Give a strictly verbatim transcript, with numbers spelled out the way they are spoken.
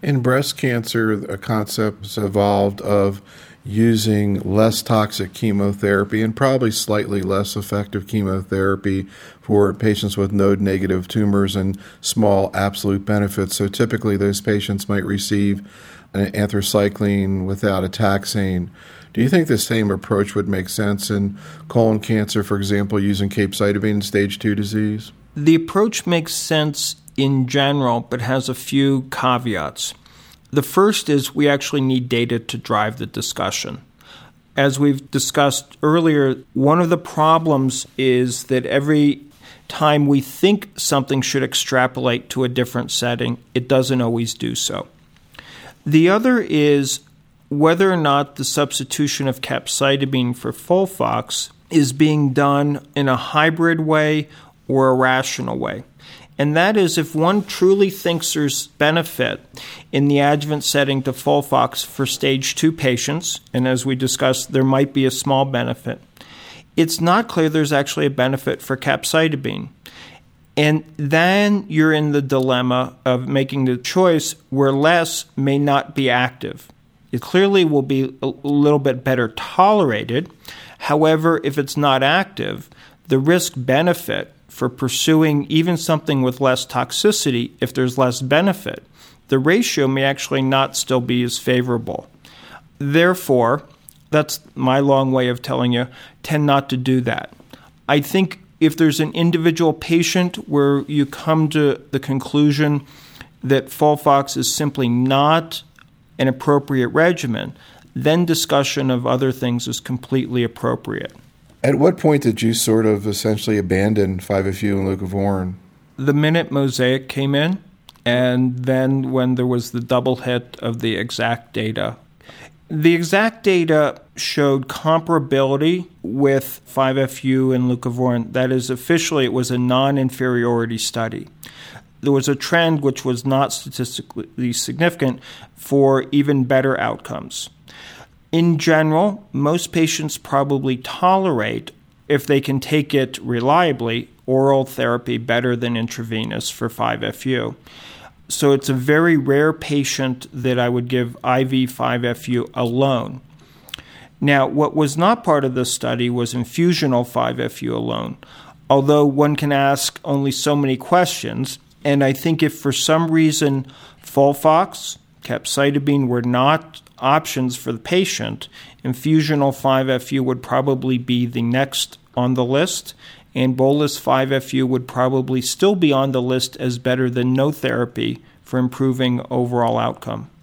In breast cancer, a concept has evolved of using less toxic chemotherapy and probably slightly less effective chemotherapy for patients with node-negative tumors and small absolute benefits. So typically those patients might receive an anthracycline without a taxane. Do you think the same approach would make sense in colon cancer, for example, using capecitabine in stage two disease? The approach makes sense in general, but has a few caveats. The first is we actually need data to drive the discussion. As we've discussed earlier, one of the problems is that every time we think something should extrapolate to a different setting, it doesn't always do so. The other is whether or not the substitution of capecitabine for FOLFOX is being done in a hybrid way or a rational way. And that is if one truly thinks there's benefit in the adjuvant setting to FOLFOX for stage two patients, and as we discussed, there might be a small benefit, it's not clear there's actually a benefit for capecitabine. And then you're in the dilemma of making the choice where less may not be active. It clearly will be a little bit better tolerated. However, if it's not active, the risk-benefit for pursuing even something with less toxicity, if there's less benefit, the ratio may actually not still be as favorable. Therefore, that's my long way of telling you, tend not to do that. I think if there's an individual patient where you come to the conclusion that FOLFOX is simply not an appropriate regimen, then discussion of other things is completely appropriate. At what point did you sort of essentially abandon five F U and leucovorin? The minute Mosaic came in, and then when there was the double hit of the EXACT data. The EXACT data showed comparability with five F U and leucovorin. That is, officially it was a non-inferiority study. There was a trend which was not statistically significant for even better outcomes. In general, most patients probably tolerate, if they can take it reliably, oral therapy better than intravenous for five F U. So it's a very rare patient that I would give I V five F U alone. Now, what was not part of this study was infusional five F U alone, although one can ask only so many questions, and I think if for some reason FOLFOX, capecitabine were not options for the patient, infusional five F U would probably be the next on the list, and bolus five F U would probably still be on the list as better than no therapy for improving overall outcome.